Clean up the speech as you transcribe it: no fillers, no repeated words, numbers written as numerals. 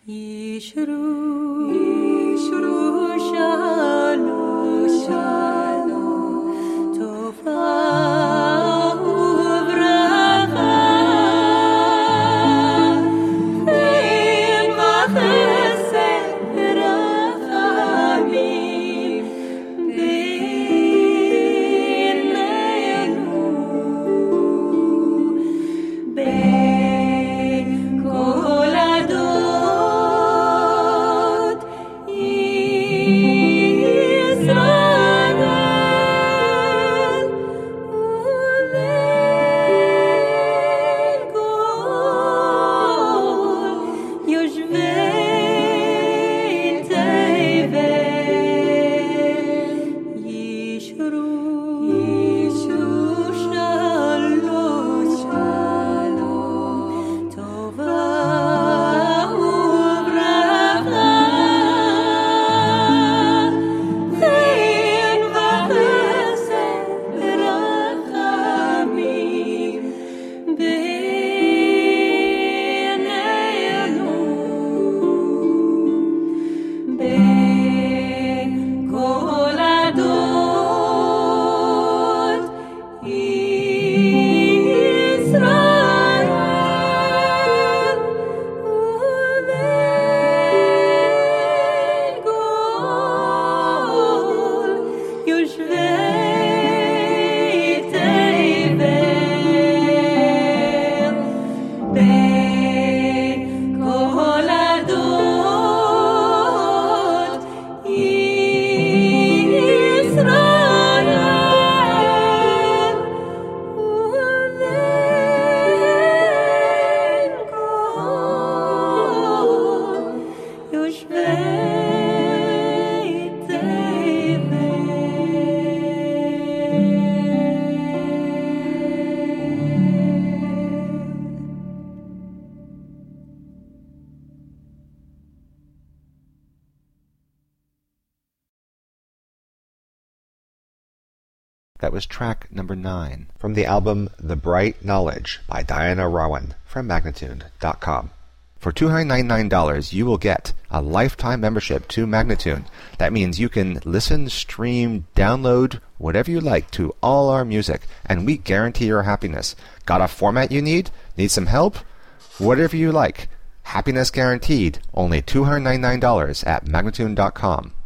That was track number 9 from the album The Bright Knowledge by Diana Rowan from Magnatune.com. For $299, you will get a lifetime membership to Magnatune. That means you can listen, stream, download, whatever you like to all our music, and we guarantee your happiness. Got a format you need? Need some help? Whatever you like. Happiness guaranteed. Only $299 at Magnatune.com.